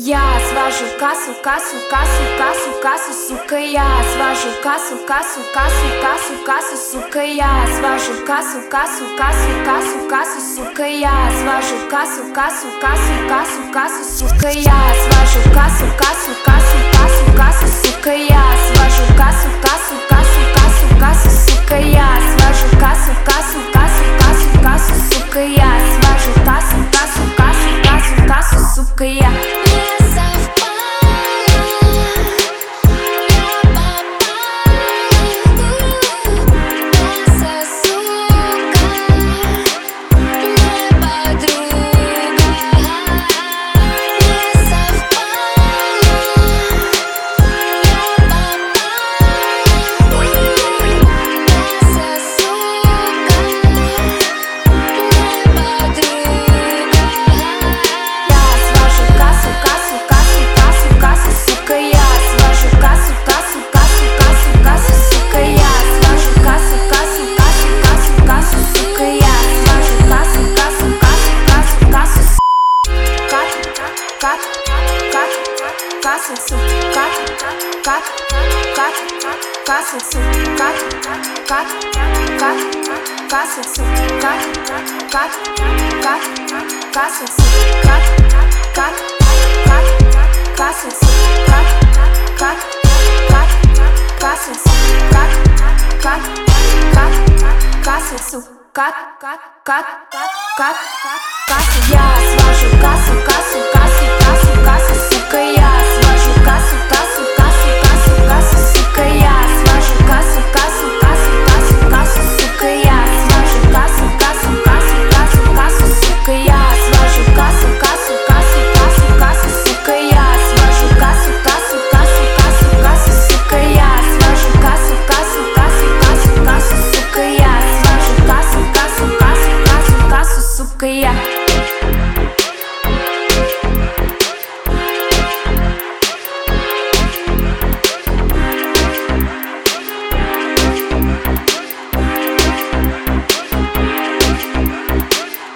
Я свожу кассу, кассу, кассу, кассу, кассу, сука, я свожу кассу, кассу, кассу, кассу, кассу, сука, я свожу кассу, кассу, кассу, кассу, кассу, сука, я свожу кассу, кассу, кассу, кассу, кассу, сука, я свожу кассу, кассу, кассу, кассу, кассу, сука, я свожу кассу, кассу, кассу, кассу, кассу, сука, я свожу кассу, кассу, кассу, кассу, кассу, сука, я свожу кассу, кассу, кассу, кассу, кассу, сука, я. Я свожу кассу, кассу, кассу,